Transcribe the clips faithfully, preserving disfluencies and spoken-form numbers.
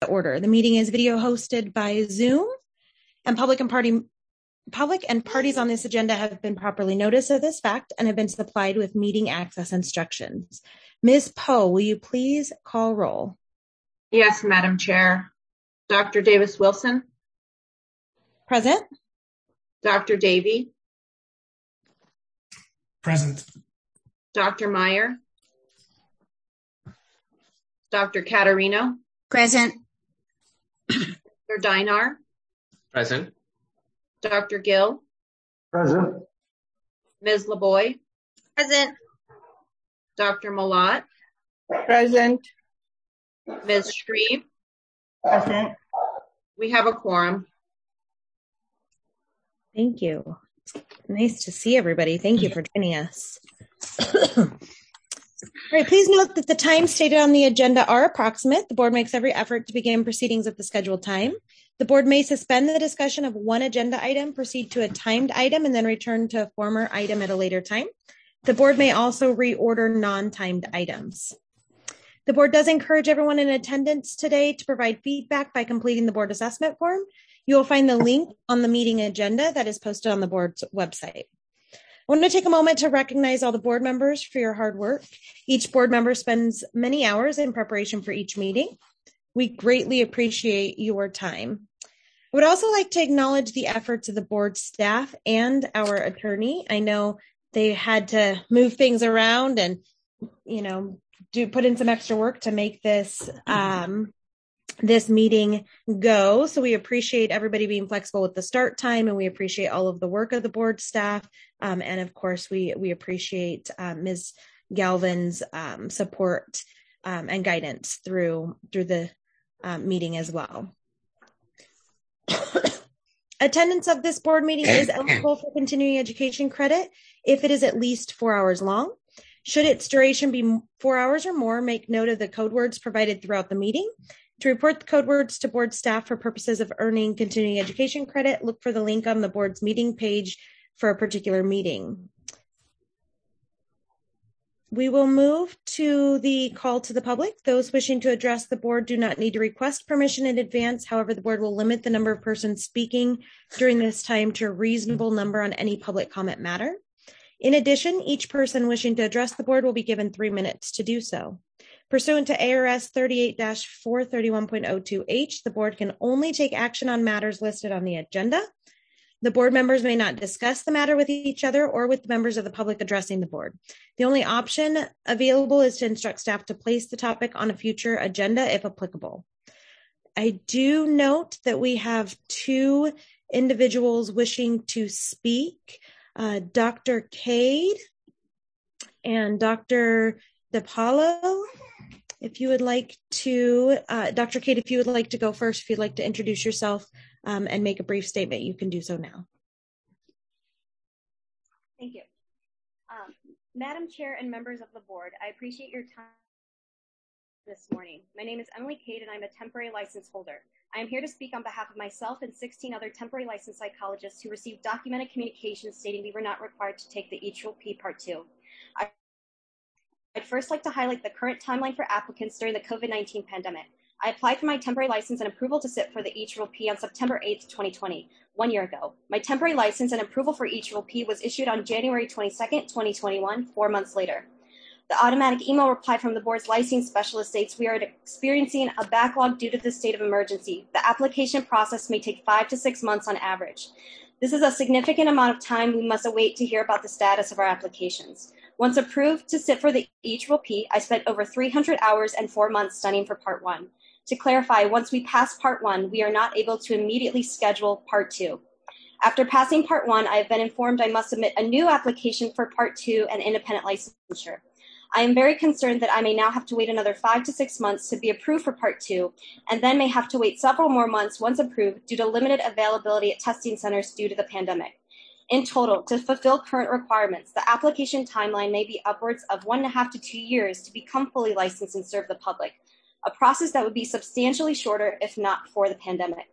order. The meeting is video hosted by Zoom, and public and party public and parties on this agenda have been properly noticed of this fact and have been supplied with meeting access instructions. Miz Poe, will you please call roll? Yes, Madam Chair. Doctor Davis Wilson. Present. Doctor Davey. Present. Doctor Meyer. Doctor Caterino. Present. Doctor Dinar. Present. Doctor Gill. Present. Miz LaBoy. Present. Doctor Malott. Present. Miz Shreve. Present. We have a quorum. Thank you. Nice to see everybody. Thank you for joining us. All right, please note that the times stated on the agenda are approximate. The board makes every effort to begin proceedings at the scheduled time. The board may suspend the discussion of one agenda item, proceed to a timed item, and then return to a former item at a later time. The board may also reorder non-timed items. The board does encourage everyone in attendance today to provide feedback by completing the board assessment form. You will find the link on the meeting agenda that is posted on the board's website. I want to take a moment to recognize all the board members for your hard work. Each board member spends many hours in preparation for each meeting. We greatly appreciate your time. I would also like to acknowledge the efforts of the board staff and our attorney. I know they had to move things around and, you know, do put in some extra work to make this um, this meeting go. So we appreciate everybody being flexible with the start time, and we appreciate all of the work of the board staff. Um, and of course, we we appreciate uh, Miz Galvin's um, support um, and guidance through through the um, meeting as well. Attendance of this board meeting is eligible for continuing education credit if it is at least four hours long. Should its duration be four hours or more, make note of the code words provided throughout the meeting. To report the code words to board staff for purposes of earning continuing education credit, look for the link on the board's meeting page for a particular meeting. We will move to the call to the public. Those wishing to address the board do not need to request permission in advance. However, the board will limit the number of persons speaking during this time to a reasonable number on any public comment matter. In addition, each person wishing to address the board will be given three minutes to do so. Pursuant to A R S thirty-eight dash four thirty-one point oh two H, the board can only take action on matters listed on the agenda. The board members may not discuss the matter with each other or with the members of the public addressing the board. The only option available is to instruct staff to place the topic on a future agenda if applicable. I do note that we have two individuals wishing to speak, uh, Doctor Cade and Doctor DePaulo. If you would like to, uh, Doctor Cade, if you would like to go first, if you'd like to introduce yourself um, and make a brief statement, you can do so now. Thank you. Um, Madam Chair and members of the board, I appreciate your time this morning. My name is Emily Cade and I'm a temporary license holder. I am here to speak on behalf of myself and sixteen other temporary licensed psychologists who received documented communications stating we were not required to take the E P P Part two. I I'd first like to highlight the current timeline for applicants during the COVID nineteen pandemic. I applied for my temporary license and approval to sit for the E P P on September eighth, twenty twenty, one year ago. My temporary license and approval for E P P was issued on January twenty-second, twenty twenty-one, four months later. The automatic email reply from the board's licensing specialist states we are experiencing a backlog due to the state of emergency. The application process may take five to six months on average. This is a significant amount of time we must await to hear about the status of our applications. Once approved to sit for the E P P, I spent over three hundred hours and four months studying for Part one. To clarify, once we pass Part one, we are not able to immediately schedule Part two. After passing Part one, I have been informed I must submit a new application for Part two and independent licensure. I am very concerned that I may now have to wait another five to six months to be approved for Part two, and then may have to wait several more months once approved due to limited availability at testing centers due to the pandemic. In total, to fulfill current requirements, the application timeline may be upwards of one and a half to two years to become fully licensed and serve the public, a process that would be substantially shorter if not for the pandemic.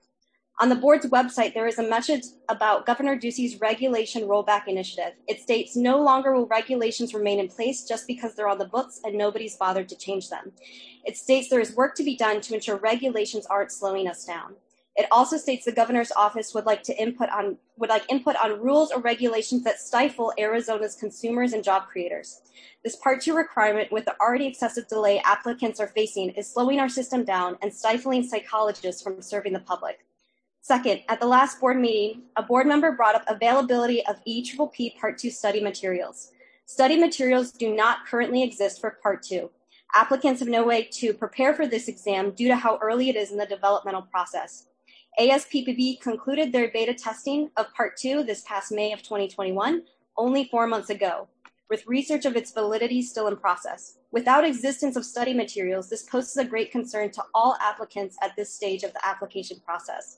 On the board's website, there is a message about Governor Ducey's regulation rollback initiative. It states no longer will regulations remain in place just because they're on the books and nobody's bothered to change them. It states there is work to be done to ensure regulations aren't slowing us down. It also states the governor's office would like to input on would like input on rules or regulations that stifle Arizona's consumers and job creators. This Part two requirement, with the already excessive delay applicants are facing, is slowing our system down and stifling psychologists from serving the public. Second, at the last board meeting, a board member brought up availability of E P P P Part two study materials. Study materials do not currently exist for Part two. Applicants have no way to prepare for this exam due to how early it is in the developmental process. A S P P B concluded their beta testing of Part two this past May of twenty twenty-one, only four months ago, with research of its validity still in process. Without existence of study materials, this poses a great concern to all applicants at this stage of the application process.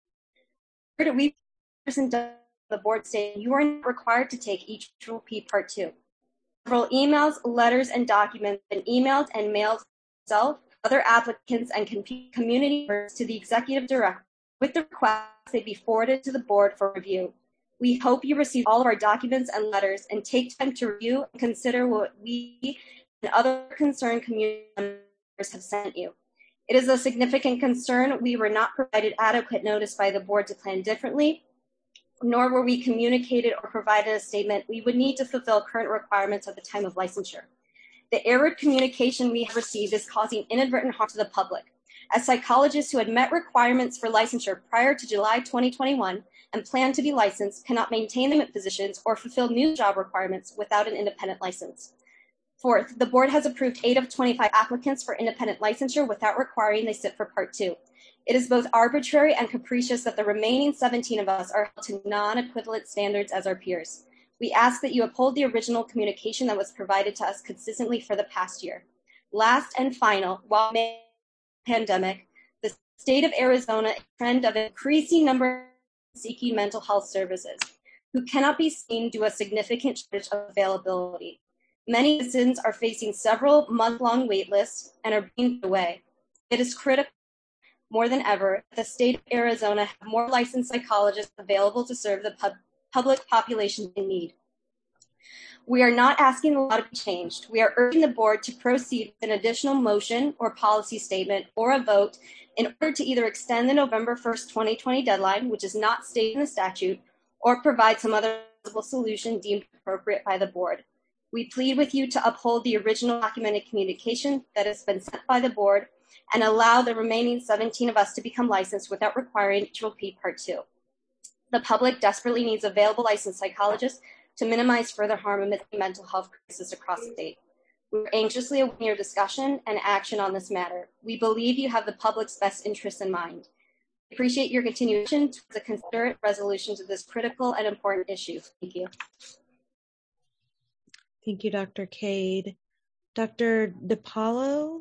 Third, we the board saying you are not required to take each E P P P Part two. Several emails, letters, and documents have been emailed and mailed itself, other applicants, and community members to the executive director with the request they be forwarded to the board for review. We hope you receive all of our documents and letters and take time to review and consider what we and other concerned community members have sent you. It is a significant concern we were not provided adequate notice by the board to plan differently, nor were we communicated or provided a statement we would need to fulfill current requirements at the time of licensure. The error communication we have received is causing inadvertent harm to the public. As psychologists who had met requirements for licensure prior to July twenty twenty-one and plan to be licensed cannot maintain them at positions or fulfill new job requirements without an independent license. Fourth, the board has approved eight of twenty-five applicants for independent licensure without requiring they sit for Part two. It is both arbitrary and capricious that the remaining seventeen of us are held to non-equivalent standards as our peers. We ask that you uphold the original communication that was provided to us consistently for the past year. Last and final, while the pandemic, the state of Arizona is a trend of increasing number of seeking mental health services who cannot be seen due to a significant shortage of availability. Many citizens are facing several month-long wait lists and are being put away. It is critical more than ever that the state of Arizona have more licensed psychologists available to serve the pub- public population in need. We are not asking the law to be changed. We are urging the board to proceed with an additional motion or policy statement or a vote in order to either extend the November first, twenty twenty deadline, which is not stated in the statute, or provide some other solution deemed appropriate by the board. We plead with you to uphold the original documented communication that has been sent by the board and allow the remaining seventeen of us to become licensed without requiring E P P P Part two. The public desperately needs available licensed psychologists to minimize further harm amidst the mental health crisis across the state. We are anxiously awaiting your discussion and action on this matter. We believe you have the public's best interests in mind. We appreciate your continuation towards a considerate resolution to this critical and important issue. Thank you. Thank you, Doctor Cade. Doctor DiPaolo?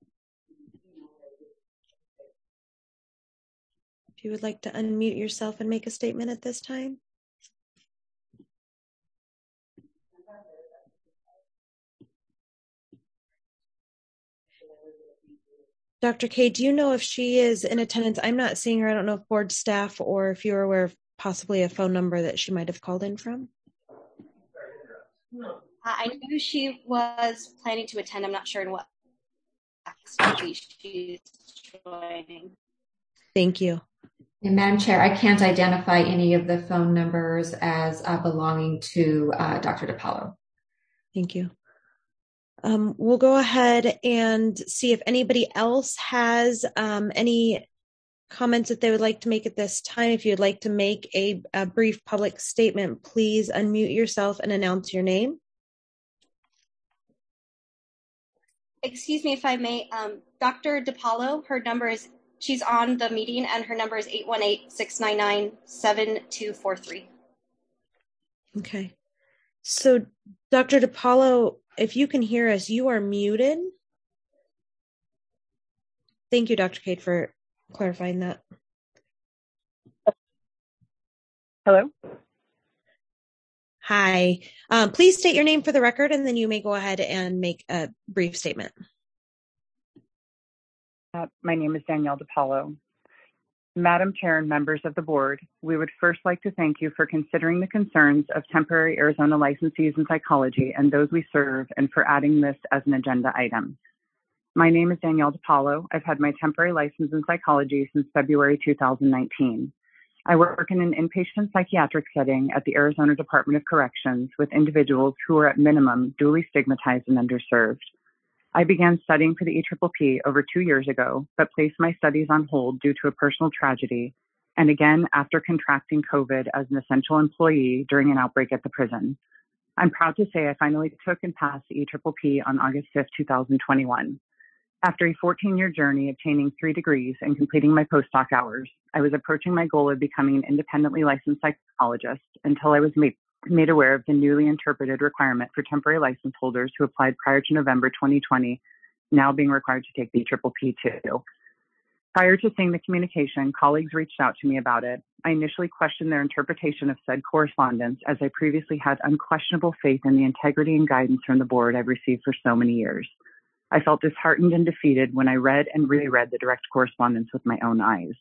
If you would like to unmute yourself and make a statement at this time. Doctor Cade, do you know if she is in attendance? I'm not seeing her. I don't know if board staff or if you're aware of possibly a phone number that she might have called in from. Uh, I knew she was planning to attend. I'm not sure in what activity she's joining. Thank you. And Madam Chair, I can't identify any of the phone numbers as uh, belonging to uh, Doctor DiPaolo. Thank you. Um, we'll go ahead and see if anybody else has um, any comments that they would like to make at this time. If you'd like to make a, a brief public statement, please unmute yourself and announce your name. Excuse me if I may, um, Doctor DiPaolo, her number is, she's on the meeting and her number is eight one eight, six nine nine, seven two four three. Okay. So Doctor DiPaolo, if you can hear us, you are muted. Thank you, Doctor Cade, for clarifying that. Hello? Hi. Um, please state your name for the record, and then you may go ahead and make a brief statement. Uh, my name is Danielle DiPaolo. Madam Chair and members of the board, we would first like to thank you for considering the concerns of temporary Arizona licensees in psychology and those we serve, and for adding this as an agenda item. My name is Danielle DiPaolo. I've had my temporary license in psychology since February two thousand nineteen. I work in an inpatient psychiatric setting at the Arizona Department of Corrections with individuals who are at minimum duly stigmatized and underserved. I began studying for the E P P P over two years ago, but placed my studies on hold due to a personal tragedy, and again after contracting COVID as an essential employee during an outbreak at the prison. I'm proud to say I finally took and passed the E P P P on August fifth, two thousand twenty-one. After a fourteen-year journey obtaining three degrees and completing my postdoc hours, I was approaching my goal of becoming an independently licensed psychologist until I was made, made aware of the newly interpreted requirement for temporary license holders who applied prior to November twenty twenty, now being required to take the E P P P too. Prior to seeing the communication, colleagues reached out to me about it. I initially questioned their interpretation of said correspondence, as I previously had unquestionable faith in the integrity and guidance from the board I've received for so many years. I felt disheartened and defeated when I read and reread the direct correspondence with my own eyes.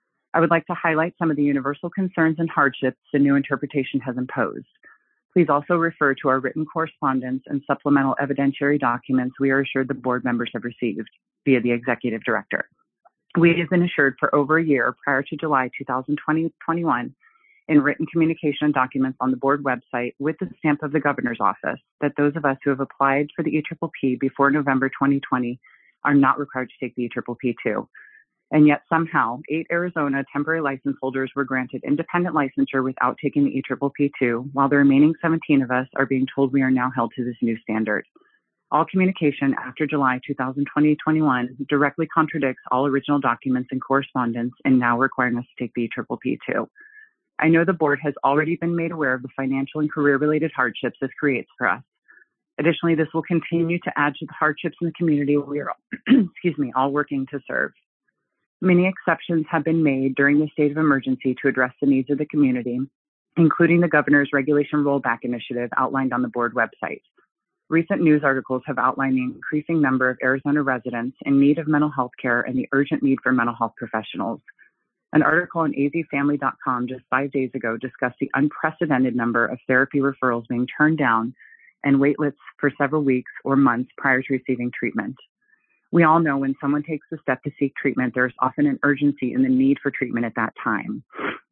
I would like to highlight some of the universal concerns and hardships the new interpretation has imposed. Please also refer to our written correspondence and supplemental evidentiary documents we are assured the board members have received via the executive director. We have been assured for over a year prior to July two thousand twenty-one in written communication documents on the board website with the stamp of the governor's office that those of us who have applied for the E P P P before November twenty twenty are not required to take the E P P P too. And yet somehow eight Arizona temporary license holders were granted independent licensure without taking the E P P P too, while the remaining seventeen of us are being told we are now held to this new standard. All communication after July two thousand twenty-one directly contradicts all original documents and correspondence, and now requiring us to take the E P P P too. I know the board has already been made aware of the financial and career-related hardships this creates for us. Additionally, this will continue to add to the hardships in the community we are, excuse me, all working to serve. Many exceptions have been made during the state of emergency to address the needs of the community, including the governor's regulation rollback initiative outlined on the board website. Recent news articles have outlined the increasing number of Arizona residents in need of mental health care and the urgent need for mental health professionals. An article on A Z family dot com just five days ago discussed the unprecedented number of therapy referrals being turned down and wait lists for several weeks or months prior to receiving treatment. We all know when someone takes the step to seek treatment, there is often an urgency in the need for treatment at that time.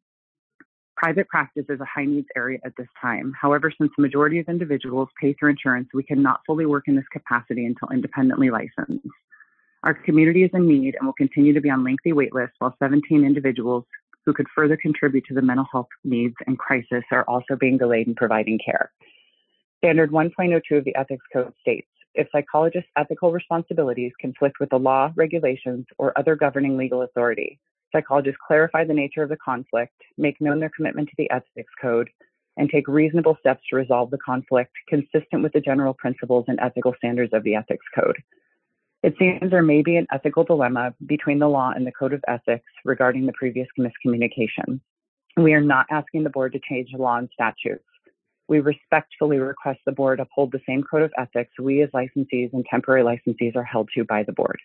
Private practice is a high needs area at this time. However, since the majority of individuals pay through insurance, we cannot fully work in this capacity until independently licensed. Our community is in need and will continue to be on lengthy wait lists, while seventeen individuals who could further contribute to the mental health needs and crisis are also being delayed in providing care. Standard one point oh two of the Ethics Code states, if psychologists' ethical responsibilities conflict with the law, regulations, or other governing legal authority, psychologists clarify the nature of the conflict, make known their commitment to the Ethics Code, and take reasonable steps to resolve the conflict consistent with the general principles and ethical standards of the Ethics Code. It seems there may be an ethical dilemma between the law and the Code of Ethics regarding the previous miscommunication. We are not asking the board to change the law and statutes. We respectfully request the board uphold the same Code of Ethics we as licensees and temporary licensees are held to by the board.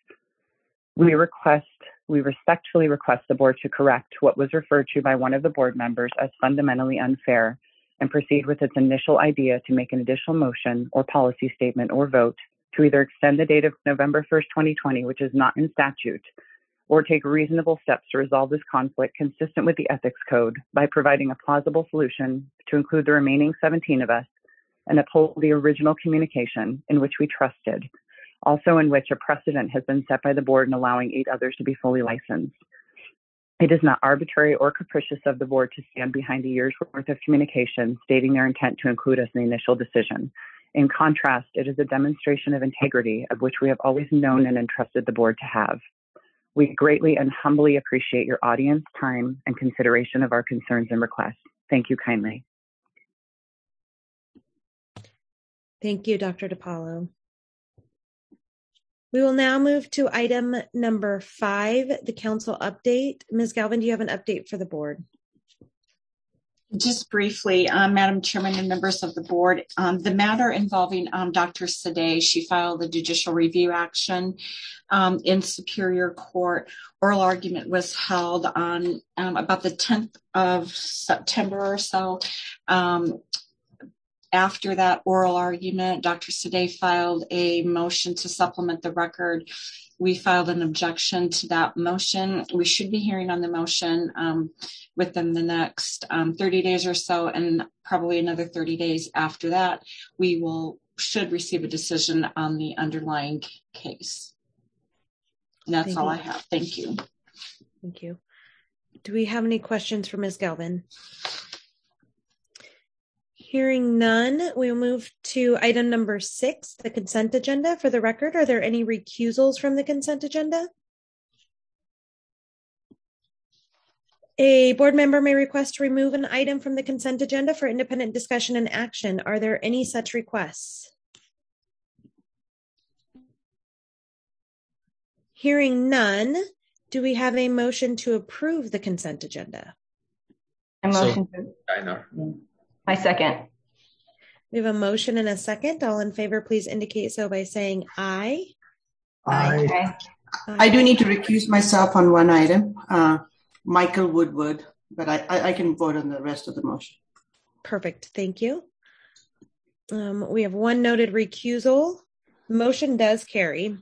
We request, we respectfully request the board to correct what was referred to by one of the board members as fundamentally unfair and proceed with its initial idea to make an additional motion or policy statement or vote to either extend the date of November first, twenty twenty, which is not in statute, or take reasonable steps to resolve this conflict consistent with the Ethics Code by providing a plausible solution to include the remaining seventeen of us and uphold the original communication in which we trusted, also in which a precedent has been set by the board in allowing eight others to be fully licensed. It is not arbitrary or capricious of the board to stand behind a year's worth of communication stating their intent to include us in the initial decision. In contrast, it is a demonstration of integrity of which we have always known and entrusted the board to have. We greatly and humbly appreciate your audience, time, and consideration of our concerns and requests. Thank you kindly. Thank you, Doctor DiPaolo. We will now move to item number five, the council update. Miz Galvin, do you have an update for the board? Just briefly, um, Madam Chairman and members of the board, um, the matter involving um, Doctor Sadeh, she filed a judicial review action um, in Superior Court. Oral argument was held on um, about the tenth of September or so. Um, after that oral argument, Doctor Sadeh filed a motion to supplement the record. We filed an objection to that motion. We should be hearing on the motion um, within the next um, thirty days or so, and probably another thirty days after that, we will should receive a decision on the underlying case. And that's Thank all you. I have. Thank you. Thank you. Do we have any questions for Miz Galvin? Hearing none, we'll move to item number six, the consent agenda. For the record, are there any recusals from the consent agenda? A board member may request to remove an item from the consent agenda for independent discussion and action. Are there any such requests? Hearing none, do we have a motion to approve the consent agenda? I motion So, to. I know. I second. We have a motion and a second. All in favor, please indicate so by saying aye. Aye. Okay. I do need to recuse myself on one item, uh, Michael Woodward, but I, I, I can vote on the rest of the motion. Perfect. Thank you. Um, we have one noted recusal. Motion does carry.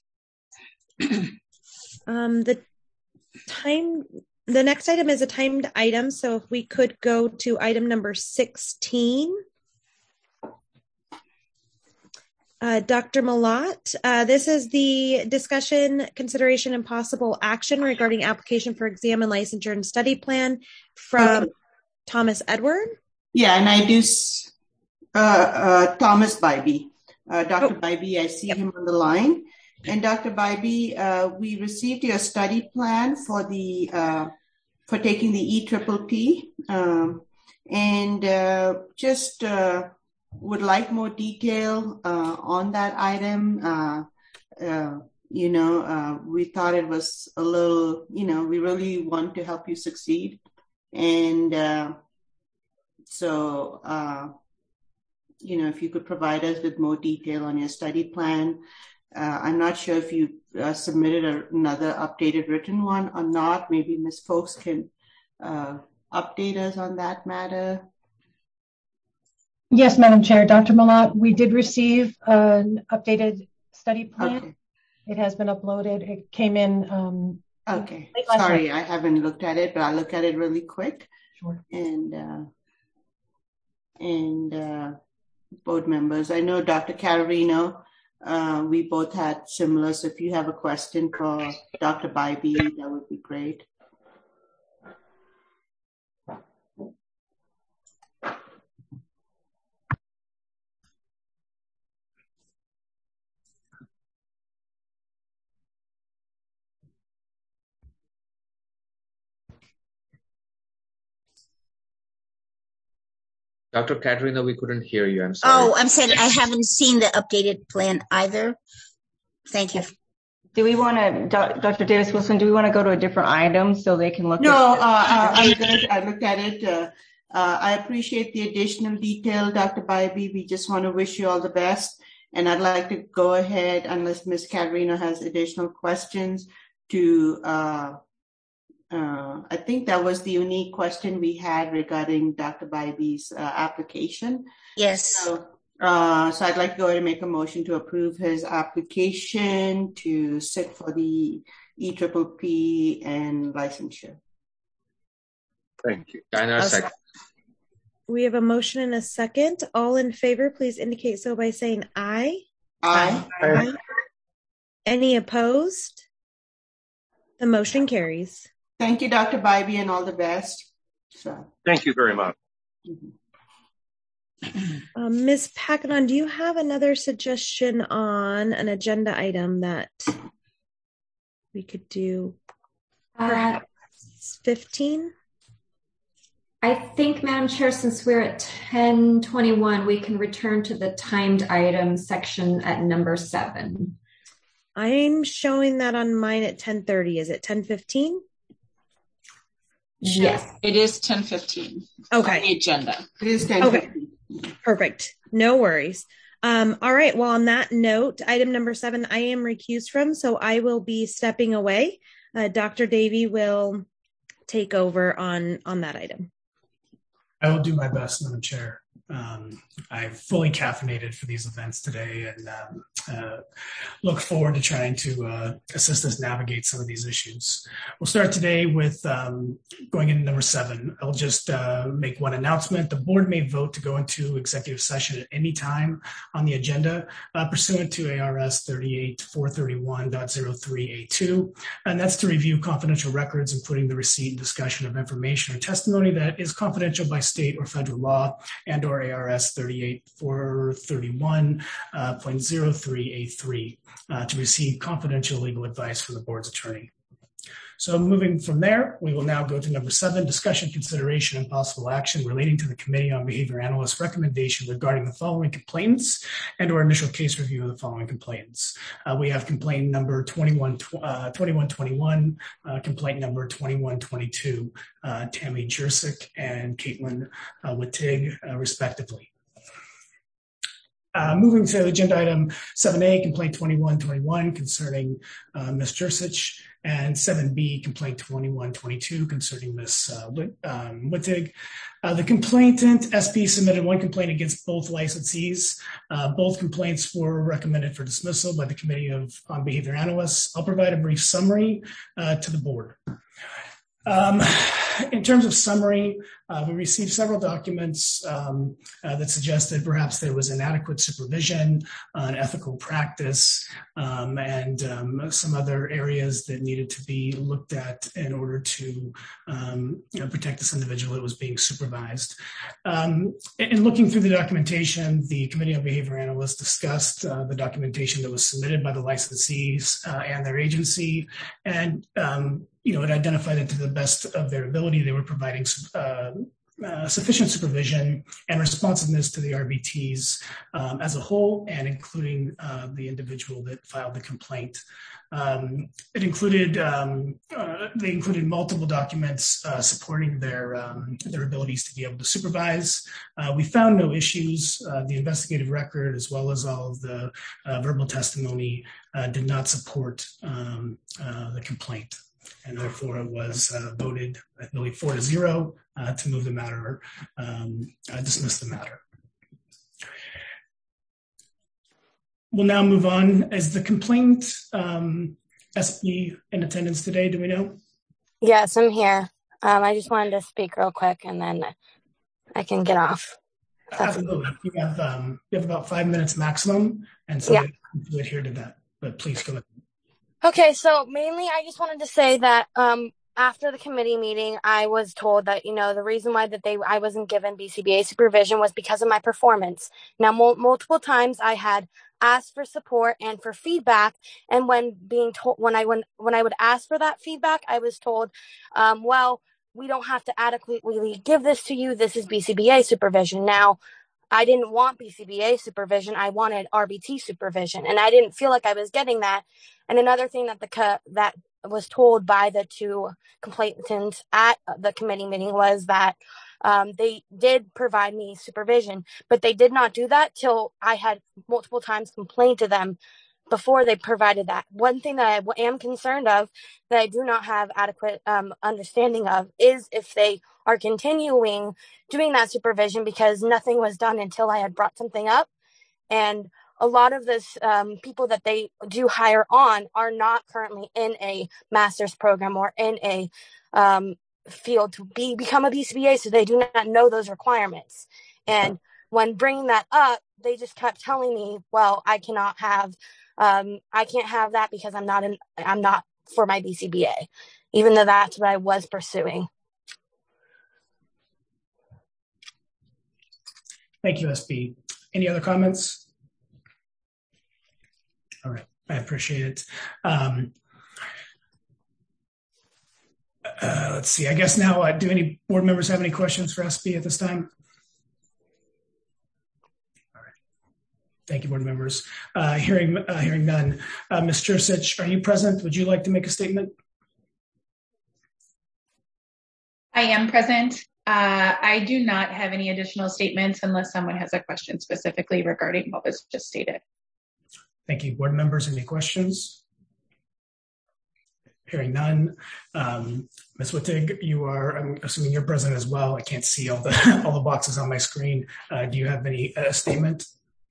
um, the time. The next item is a timed item, so if we could go to item number sixteen. Uh, Doctor Malott, uh, this is the discussion, consideration, and possible action regarding application for exam and licensure and study plan from Okay. Thomas Edward. Yeah, and I do, uh, uh, Thomas Bybee. Uh, Doctor Oh. Bybee, I see Yep. him on the line. And Doctor Bybee, uh, we received your study plan for the, uh, for taking the E P P P, um, and uh, just uh, would like more detail uh, on that item. Uh, uh, you know, uh, we thought it was a little, you know, we really want to help you succeed. And uh, so, uh, you know, if you could provide us with more detail on your study plan. Uh, I'm not sure if you uh, submitted a, another updated written one or not. Maybe Miz Folks can uh, update us on that matter. Yes, Madam Chair. Doctor Malott, we did receive an updated study plan. Okay. It has been uploaded. It came in. Um, Okay. late last Sorry, night. I haven't looked at it, but I'll look at it really quick. Sure. And uh, and uh, board members, I know Doctor Carolino. Uh, we both had similar. So if you have a question for Doctor Bybee, that would be great. Doctor Katerina, we couldn't hear you. I'm sorry. Oh, I'm saying I haven't seen the updated plan either. Thank you. Do we want to, Doctor Davis Wilson, do we want to go to a different item so they can look No, at uh, uh, I'm good. I looked at it. Uh, uh, I appreciate the additional detail, Doctor Bybee. We just want to wish you all the best. And I'd like to go ahead, unless Miz Katerina has additional questions, to, uh, uh, I think that was the unique question we had regarding Doctor Bybee's uh, application. Yes. So, uh, so I'd like to go ahead and make a motion to approve his application to sit for the E P P P and licensure. Thank you. Diana, second. We have a motion and a second. All in favor, please indicate so by saying aye. Aye. Aye. Any opposed? The motion carries. Thank you, Doctor Bybee, and all the best. So. Thank you very much. Mm-hmm. Um, Miz Packanon, do you have another suggestion on an agenda item that we could do? Perhaps uh, fifteen? I think, Madam Chair, since we're at ten twenty-one, we can return to the timed item section at number seven. I'm showing that on mine at ten thirty. Is it ten fifteen? Yes. It is ten fifteen. Okay. On the agenda. It is ten fifteen. Okay. Perfect. No worries. Um, all right. Well, on that note, item number seven, I am recused from, so I will be stepping away. Uh, Doctor Davey will take over on, on that item. I will do my best, Madam Chair. Um, I've fully caffeinated for these events today and um, uh, look forward to trying to uh, assist us navigate some of these issues. We'll start today with um, going into number seven. I'll just uh, make one announcement. The board may vote to go into executive session at any time on the agenda uh, pursuant to A R S thirty-eight four thirty-one point oh three A two, and that's to review confidential records, including the receipt and discussion of information or testimony that is confidential by state or federal law and or A R S thirty-eight four thirty-one point oh three A three uh, to receive confidential legal advice from the board's attorney. So moving from there, we will now go to number seven, discussion, consideration, and possible action relating to the Committee on Behavior Analysts recommendation regarding the following complainants and or initial case review of the following complainants. Uh, we have complaint number twenty-one twenty-one, uh, complaint number twenty-one twenty-two, uh, Tammy Jersick and Caitlin uh, Wittig, uh, respectively. Uh, moving to agenda item seven A, complaint twenty-one twenty-one concerning uh, Miz Jersick, and seven B, complaint twenty-one twenty-two concerning Miz Uh, um, Wittig. Uh, the complainant, S P, submitted one complaint against both licensees. Uh, both complaints were recommended for dismissal by the Committee of on Behavior Analysts. I'll provide a brief summary uh, to the board. Um, in terms of summary, uh, we received several documents um, uh, that suggested perhaps there was inadequate supervision, uh, an ethical practice, um, and um, some other areas that needed to be looked at in order to um, you know, protect this individual that was being supervised. Um, in looking through the documentation, the Committee on Behavior Analysts discussed uh, the documentation that was submitted by the licensees uh, and their agency, and um, you know, it identified that to the best of their ability, they were providing uh, uh, sufficient supervision and responsiveness to the R B Ts um, as a whole, and including uh, the individual that filed the complaint. Um, it included um, uh, they included multiple documents uh, supporting their um, their abilities to be able to supervise. Uh, we found no issues. Uh, the investigative record, as well as all of the uh, verbal testimony, uh, did not support um, uh, the complaint. And therefore it was uh, voted, I believe, four to zero uh, to move the matter, um, uh, dismiss the matter. We'll now move on. Is the complaint um, S P in attendance today? Do we know? Yes, I'm here. Um, I just wanted to speak real quick and then I can get off. Absolutely. You have, um, you have about five minutes maximum, and so yeah. You adhere to that, but please go ahead. Okay, so mainly I just wanted to say that um, after the committee meeting, I was told that, you know, the reason why that they I wasn't given B C B A supervision was because of my performance. Now, mul- multiple times I had asked for support and for feedback, and when being told when I when when I would ask for that feedback, I was told, um, well, we don't have to adequately give this to you. This is B C B A supervision. Now, I didn't want B C B A supervision. I wanted R B T supervision, and I didn't feel like I was getting that. And another thing that the co- that was told by the two complainants at the committee meeting was that um, they did provide me supervision, but they did not do that till I had multiple times complained to them before they provided that. One thing that I am concerned of, that I do not have adequate um, understanding of, is if they are continuing doing that supervision, because nothing was done until I had brought something up. And a lot of this um, people that they do hire on are not currently in a master's program or in a um, field to be become a B C B A, so they do not know those requirements. And when bringing that up, they just kept telling me, well, I cannot have Um, I can't have that because I'm not in, I'm not for my B C B A, even though that's what I was pursuing. Thank you, S B. Any other comments? All right, I appreciate it. Um, uh, let's see, I guess now, uh, do any board members have any questions for S B at this time? Thank you, board members. Uh, hearing uh, hearing none. Uh, Miz Jersick, are you present? Would you like to make a statement? I am present. Uh, I do not have any additional statements unless someone has a question specifically regarding what was just stated. Thank you. Board members, any questions? Hearing none. Um, Miz Wittig, you are, I'm assuming you're present as well. I can't see all the all the boxes on my screen. Uh, do you have any uh, statement?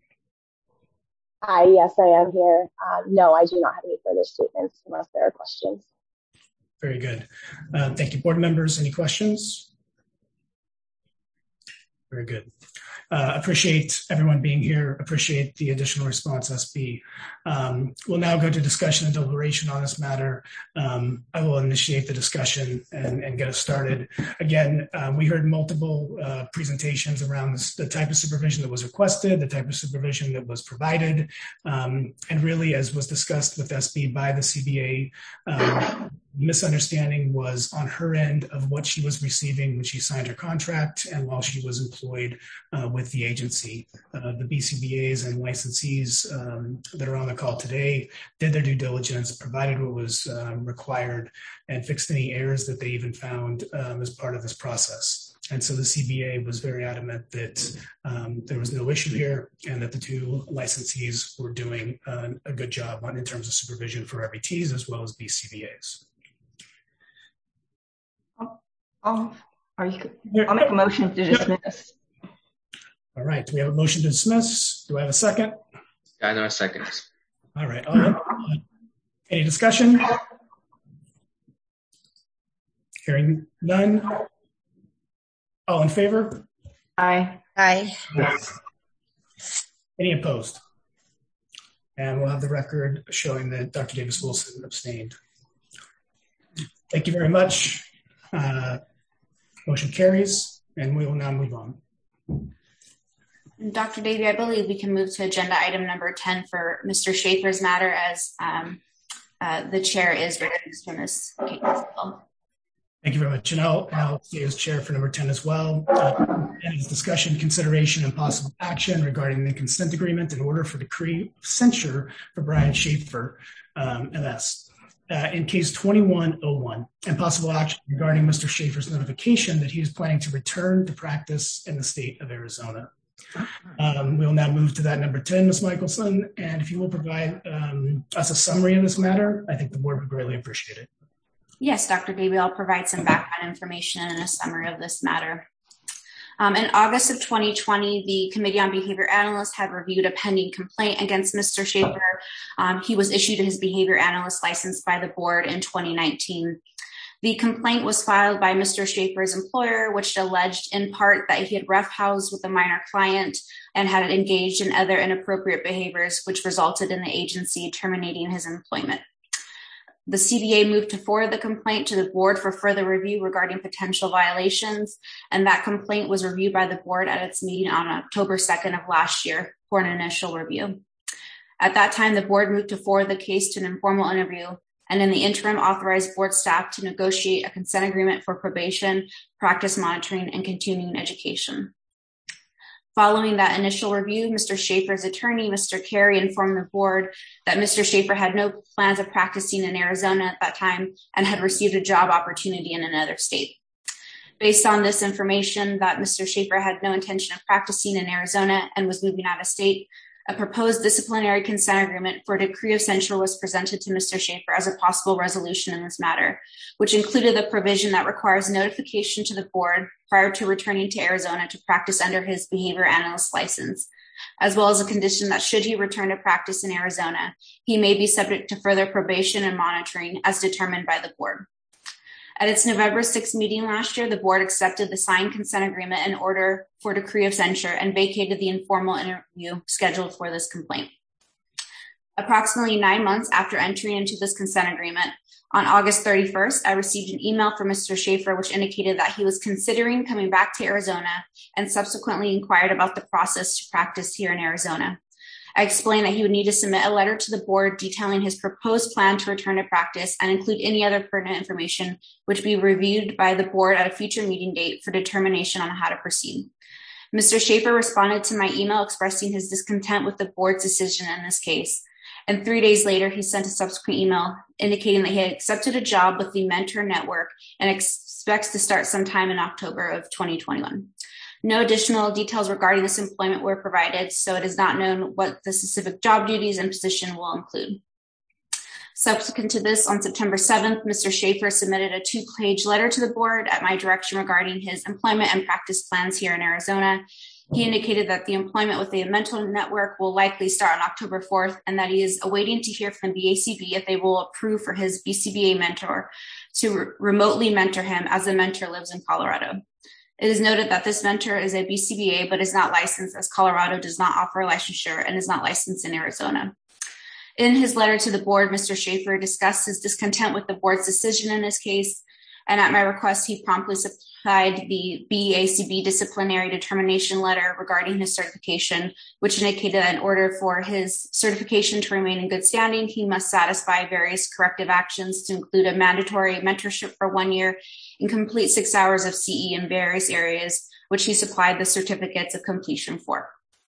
Hi, yes, I am here. Um, no, I do not have any further statements unless there are questions. Very good. Uh, thank you. Board members, any questions? Very good. Uh, appreciate everyone being here. Appreciate the additional response, S B. Um, we'll now go to discussion and deliberation on this matter. Um, I will initiate the discussion and, and get us started. Again, uh, we heard multiple uh, presentations around this, the type of supervision that was requested, the type of supervision that was provided, um, and really, as was discussed with S B by the C B A, um, misunderstanding was on her end of what she was receiving when she signed her contract and while she was employed uh, with the agency. Uh, the B C B As and licensees um, that are on the call today did their due diligence, provided what was um, required, and fixed any errors that they even found um, as part of this process. And so the C B A was very adamant that um, there was no issue here and that the two licensees were doing uh, a good job on, in terms of supervision for R B Ts as well as B C B As. Oh, are you? I'll make a motion to dismiss. All right. Do we have a motion to dismiss? Do I have a second? I know a second. All right. Uh, any discussion? Hearing none. All in favor? Aye. Aye. Any opposed? And we'll have the record showing that Doctor Davis Wilson abstained. Thank you very much. Uh, motion carries, and we will now move on. Doctor Davey, I believe we can move to agenda item number ten for Mister Schaefer's matter, as um, uh, the chair is recused from this case as well. Thank you very much. And I'll, I'll stay as chair for number ten as well. Uh, and it's discussion, consideration, and possible action regarding the consent agreement in order for decree of censure for Brian Schaefer, um, M S. Uh, in case twenty-one oh one, and possible action regarding Mister Schaefer's notification that he is planning to return to practice in the state of Arizona. Um, we'll now move to that number ten, Miz Michelson, and if you will provide um, us a summary of this matter, I think the board would greatly appreciate it. Yes, Doctor Davey, I'll provide some background information and a summary of this matter. Um, in August of twenty twenty, the Committee on Behavior Analysts had reviewed a pending complaint against Mister Schaefer. Um, he was issued his behavior analyst license by the board in twenty nineteen. The complaint was filed by Mister Schaefer's employer, which alleged in part that he had roughhoused with a minor client and had engaged in other inappropriate behaviors, which resulted in the agency terminating his employment. The C B A moved to forward the complaint to the board for further review regarding potential violations, and that complaint was reviewed by the board at its meeting on October second of last year for an initial review. At that time, the board moved to forward the case to an informal interview, and in the interim authorized board staff to negotiate a consent agreement for probation, practice monitoring, and continuing education. Following that initial review, Mister Schaefer's attorney, Mister Carey, informed the board that Mister Schaefer had no plans of practicing in Arizona at that time and had received a job opportunity in another state. Based on this information that Mister Schaefer had no intention of practicing in Arizona and was moving out of state, a proposed disciplinary consent agreement for a decree of censure was presented to Mister Schaefer as a possible resolution in this matter, which included the provision that requires notification to the board prior to returning to Arizona to practice under his behavior analyst license, as well as a condition that should he return to practice in Arizona, he may be subject to further probation and monitoring as determined by the board. At its November sixth meeting last year, the board accepted the signed consent agreement in order for decree of censure and vacated the informal interview scheduled for this complaint. Approximately nine months after entering into this consent agreement, on August thirty-first, I received an email from Mister Schaefer which indicated that he was considering coming back to Arizona and subsequently inquired about the process to practice here in Arizona. I explained that he would need to submit a letter to the board detailing his proposed plan to return to practice and include any other pertinent information which be reviewed by the board at a future meeting date for determination on how to proceed. Mister Schaefer responded to my email expressing his discontent with the board's decision in this case. And three days later, he sent a subsequent email indicating that he had accepted a job with the Mentor Network and expects to start sometime in October of twenty twenty-one. No additional details regarding this employment were provided, so it is not known what the specific job duties and position will include. Subsequent to this, on September seventh, Mister Schaefer submitted a two-page letter to the board at my direction regarding his employment and practice plans here in Arizona. He indicated that the employment with the Mentor Network will likely start on October fourth and that he is awaiting to hear from the B A C B if they will approve for his B C B A mentor to re- remotely mentor him as the mentor lives in Colorado. It is noted that this mentor is a B C B A but is not licensed, as Colorado does not offer licensure and is not licensed in Arizona. In his letter to the board, Mister Schaefer discussed his discontent with the board's decision in this case, and at my request, he promptly supplied the B A C B disciplinary determination letter regarding his certification, which indicated that in order for his certification to remain in good standing, he must satisfy various corrective actions to include a mandatory mentorship for one year and complete six hours of C E in various areas, which he supplied the certificates of completion for.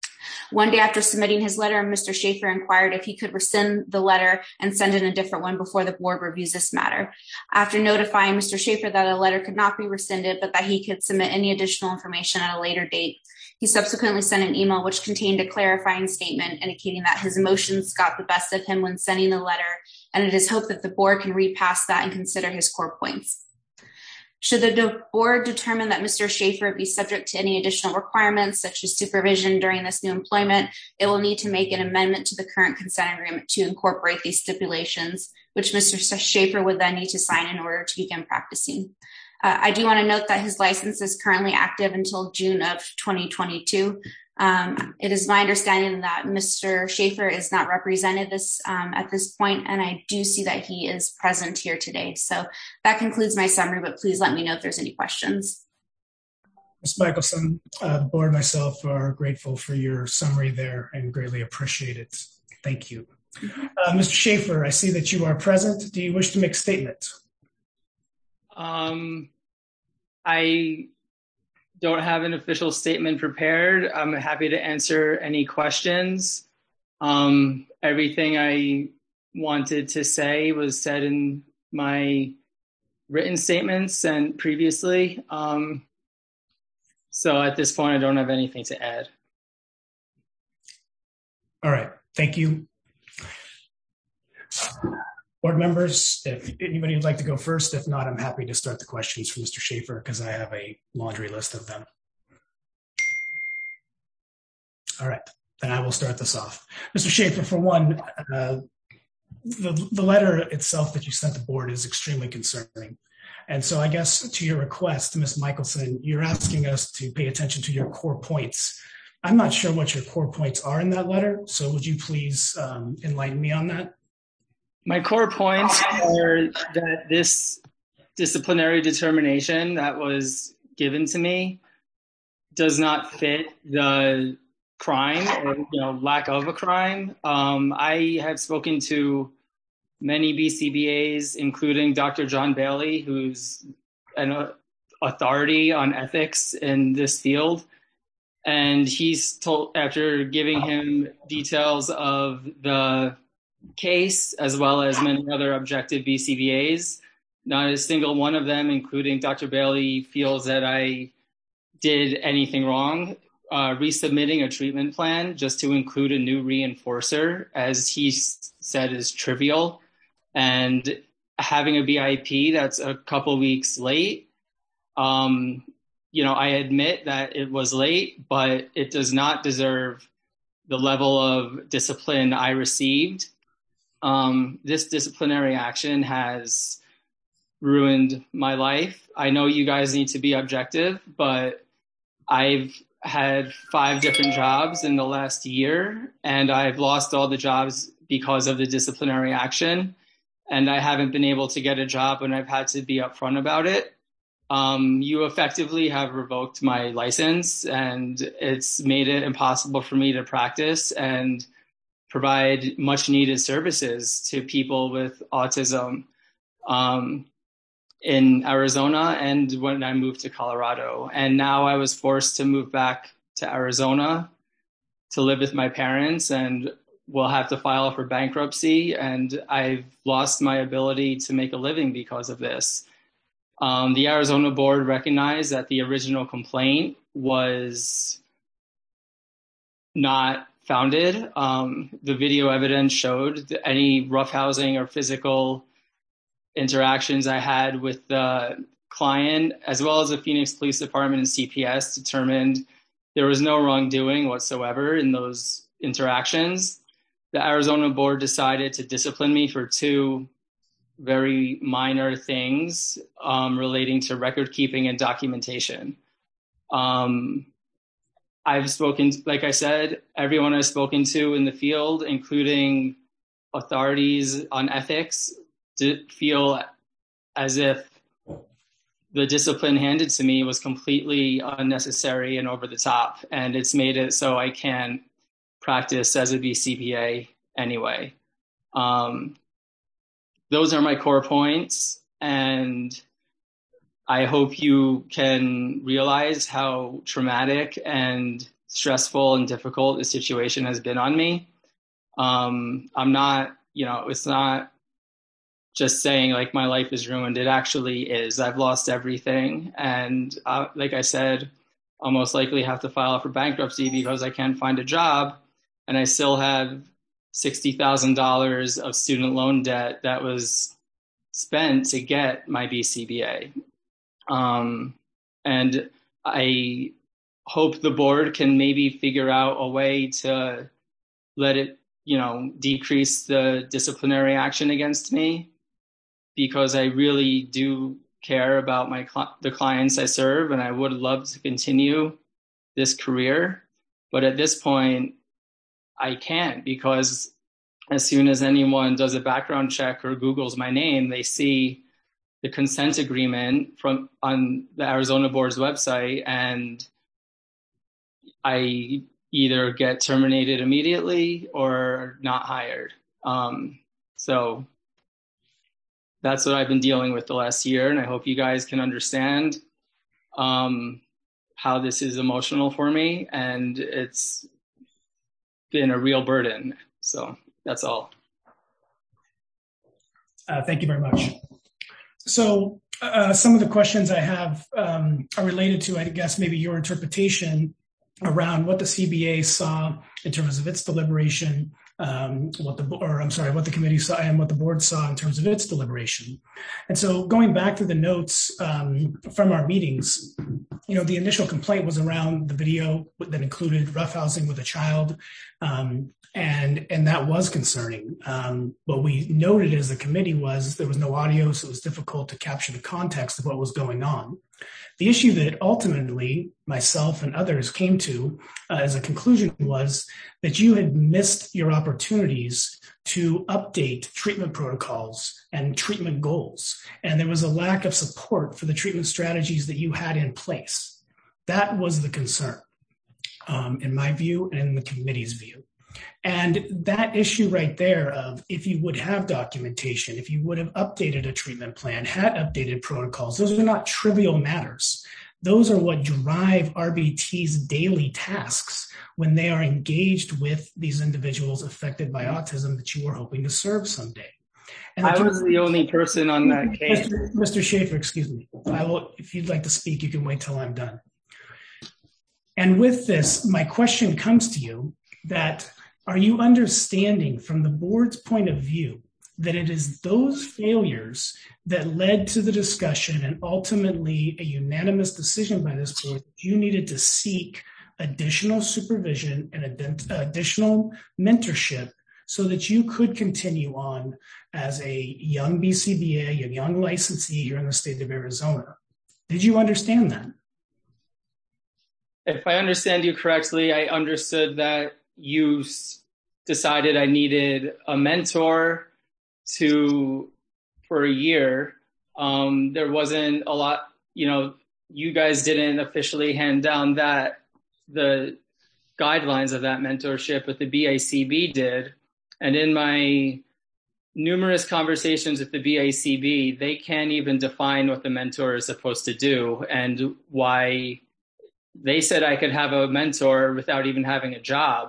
One day after submitting his letter, Mister Schaefer inquired if he could rescind the letter and send in a different one before the board reviews this matter. After notifying Mister Schaefer that a letter could not be rescinded, but that he could submit any additional information at a later date, he subsequently sent an email which contained a clarifying statement indicating that his emotions got the best of him when sending the letter, and it is hoped that the board can read past that and consider his core points. Should the board determine that Mister Schaefer be subject to any additional requirements, such as supervision during this new employment, it will need to make an amendment to the current consent agreement to incorporate these stipulations, which Mister Schaefer would then need to sign in order to begin practicing. Uh, I do want to note that his license is currently active until June of twenty twenty-two. Um, it is my understanding that Mister Schaefer is not represented this um, at this point, and I do see that he is present here today. So that concludes my summary, but please let me know if there's any questions. Miz Michelson, uh, the board and myself are grateful for your summary there and greatly appreciate it. Thank you. Uh, Mister Schaefer, I see that you are present. Do you wish to make a statement? Um, I don't have an official statement prepared. I'm happy to answer any questions. Um, everything I wanted to say was said in my written statements sent previously. Um, so at this point, I don't have anything to add. All right, thank you. Board members, if anybody would like to go first, if not, I'm happy to start the questions for Mister Schaefer because I have a laundry list of them. All right, then I will start this off. Mister Schaefer, for one, uh, the, the letter itself that you sent the board is extremely concerning. And so I guess to your request, Miz Michelson, you're asking us to pay attention to your core points. I'm not sure what your core points are in that letter, so would you please um, enlighten me on that? My core points are that this disciplinary determination that was given to me does not fit the crime or, you know, lack of a crime. Um, I have spoken to many B C B As, including Doctor John Bailey, who's an authority on ethics in this field. And he's told, after giving him details of the case, as well as many other objective B C B As, not a single one of them, including Doctor Bailey, feels that I did anything wrong. Uh, resubmitting a treatment plan just to include a new reinforcer, as he s- said, is trivial. And having a B I P that's a couple weeks late, um, you know, I admit that it was late, but it does not deserve the level of discipline I received. Um, this disciplinary action has ruined my life. I know you guys need to be objective, but I've had five different jobs in the last year, and I've lost all the jobs because of the disciplinary action. And I haven't been able to get a job when I've had to be upfront about it. Um, you effectively have revoked my license, and it's made it impossible for me to practice and provide much needed services to people with autism um, in Arizona and when I moved to Colorado. And now I was forced to move back to Arizona to live with my parents. And will have to file for bankruptcy, and I've lost my ability to make a living because of this. Um, the Arizona board recognized that the original complaint was not founded. Um, the video evidence showed that any roughhousing or physical interactions I had with the client, as well as the Phoenix Police Department and C P S, determined there was no wrongdoing whatsoever in those interactions. The Arizona board decided to discipline me for two very minor things um, relating to record keeping and documentation. Um, I've spoken, like I said, everyone I've spoken to in the field, including authorities on ethics, did feel as if the discipline handed to me was completely unnecessary and over the top, and it's made it so I can't practice as a B C B A anyway. Um, those are my core points, and I hope you can realize how traumatic and stressful and difficult the situation has been on me. Um, I'm not, you know, it's not just saying like my life is ruined. It actually is. I've lost everything. And uh, like I said, I'll most likely have to file for bankruptcy because I can't find a job. And I still have sixty thousand dollars of student loan debt that was spent to get my B C B A. Um, and I hope the board can maybe figure out a way to let it, you know, decrease the disciplinary action against me, because I really do care about my cl- the clients I serve, and I would love to continue this career. But at this point, I can't, because as soon as anyone does a background check or Googles my name, they see the consent agreement from on the Arizona board's website, and I either get terminated immediately or not hired. Um, so that's what I've been dealing with the last year, and I hope you guys can understand um, how this is emotional for me, and it's been a real burden. So that's all. Uh, thank you very much. So uh, some of the questions I have um, are related to, I guess, maybe your interpretation around what the C B A saw in terms of its deliberation, um, what the, or I'm sorry, what the committee saw and what the board saw in terms of its deliberation. And so going back to the notes um, from our meetings, you know, the initial complaint was around the video that included roughhousing with a child. Um, and, and that was concerning. Um, what we noted as the committee was there was no audio, so it was difficult to capture the context of what was going on. The issue that ultimately myself and others came to uh, as a conclusion was that you had missed your opportunities to update treatment protocols and treatment goals. And there was a lack of support for the treatment strategies that you had in place. That was the concern, um, in my view and in the committee's view. And that issue right there of if you would have documentation, if you would have updated a treatment plan, had updated protocols, those are not trivial matters. Those are what drive R B T's daily tasks when they are engaged with these individuals affected by autism that you were hoping to serve someday. And I was the only person on that case. Mister Mister Schaefer, excuse me. I will, if you'd like to speak, you can wait till I'm done. And with this, my question comes to you that are you understanding from the board's point of view that it is those failures that led to the discussion and ultimately a unanimous decision by this board that you needed to seek additional supervision and additional mentorship so that you could continue on as a young B C B A, a young licensee here in the state of Arizona? Did you understand that? If I understand you correctly, I understood that you decided I needed a mentor to for a year. Um, there wasn't a lot, you know, you guys didn't officially hand down that the guidelines of that mentorship, but the B A C B did. And in my numerous conversations with the B A C B, they can't even define what the mentor is supposed to do and why they said I could have a mentor without even having a job.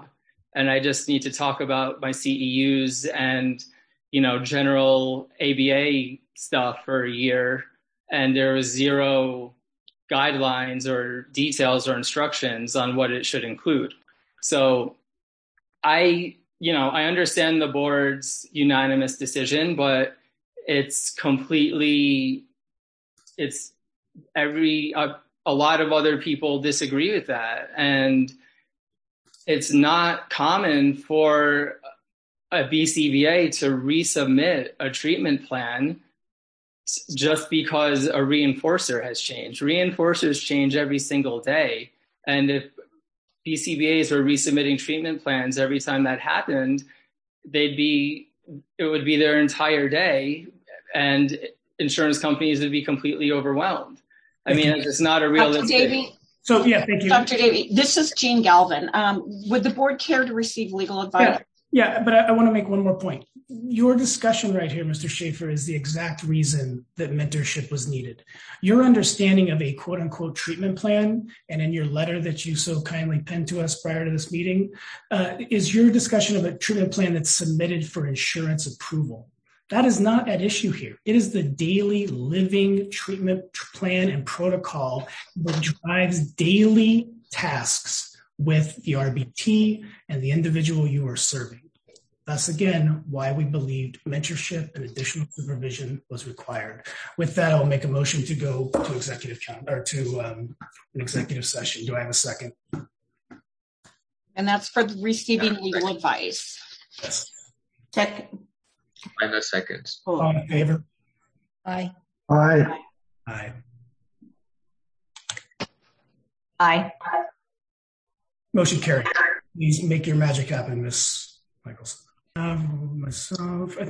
and I just need to talk about my C E Us and, you know, general A B A stuff for a year, and there was zero guidelines or details or instructions on what it should include. So I, you know, I understand the board's unanimous decision, but it's completely, it's every, uh, a lot of other people disagree with that. And it's not common for a B C B A to resubmit a treatment plan just because a reinforcer has changed. Reinforcers change every single day. And if B C B As were resubmitting treatment plans every time that happened, they'd be, it would be their entire day, and insurance companies would be completely overwhelmed. I mean, it's just not a realistic. Doctor Davey, so yeah, thank you. Doctor Davey, this is Jean Galvin. Um, would the board care to receive legal advice? Yeah. Yeah, but I, I want to make one more point. Your discussion right here, Mister Schaefer, is the exact reason that mentorship was needed. Your understanding of a quote unquote treatment plan, and in your letter that you so kindly penned to us prior to this meeting, uh, is your discussion of a treatment plan that's submitted for insurance approval. That is not at issue here. It is the daily living treatment plan and protocol that drives daily tasks with the R B T and the individual you are serving. That's, again, why we believed mentorship and additional supervision was required. With that, I'll make a motion to go to executive con- or to um, an executive session. Do I have a second? And that's for receiving legal advice. Yes. Second. Final seconds. All in favor? Aye. Aye. Aye. Aye. Motion carried. Please make your magic happen, Miss Michelson. Um, myself, I think.